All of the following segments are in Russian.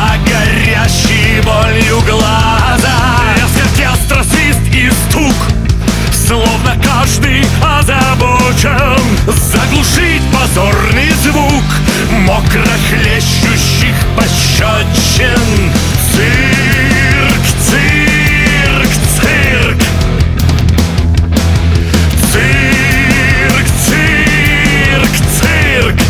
горящие болью глаза. Лязг оркестра, свист и стук, словно каждый озабочен заглушить позорный звук мокро хлещущих пощечин. Цирк, цирк, цирк. Цирк, цирк, цирк.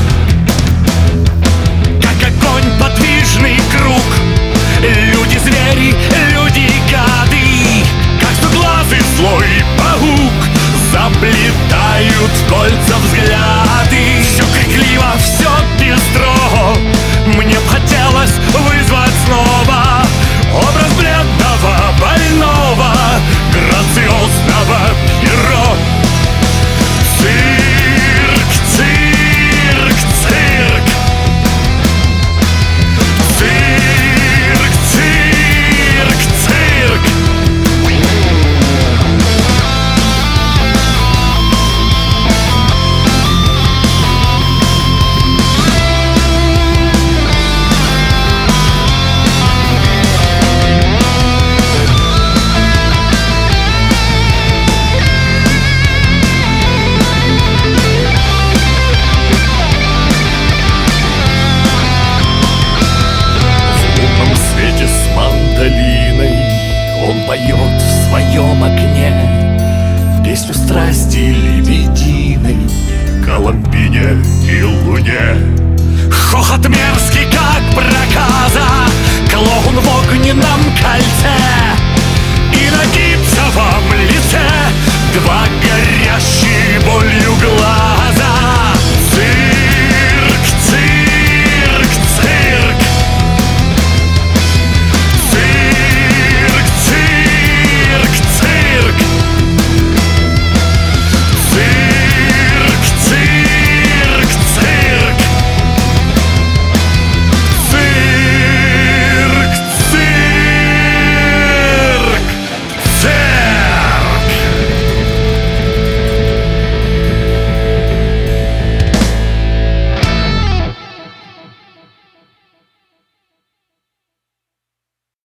Как огонь, подвижный круг, люди-звери, люди-гады, как стоглазый злой паук заплетают в кольца взгляды. Все крикливо, все пестро, мне б хотелось вызвать снова образ бледного, больного, грациозного перо. Цирк, цирк, цирк. Цирк, цирк, цирк. Он поет в своем окне песню страсти лебединой, Коломбине и луне. Хохот мерзкий, как проказа,